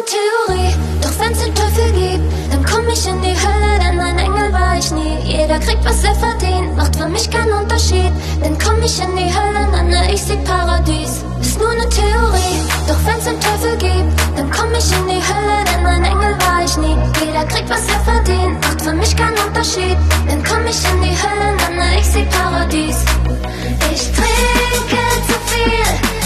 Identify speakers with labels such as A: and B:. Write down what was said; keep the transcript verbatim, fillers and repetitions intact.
A: Theorie, doch wenn's den Teufel gibt, dann komm ich in die Hölle, denn ein Engel war ich nie. Jeder kriegt, was er verdient, macht für mich keinen Unterschied. Denn komm ich in die Hölle, nenne ich sie Paradies. Ist nur ne Theorie, doch wenn's den Teufel gibt, dann komm ich in die Hölle, denn ein Engel war ich nie. Jeder kriegt, was er verdient, macht für mich keinen Unterschied. Denn komm ich in die Hölle, nenne ich sie Paradies. Ich trinke zu viel,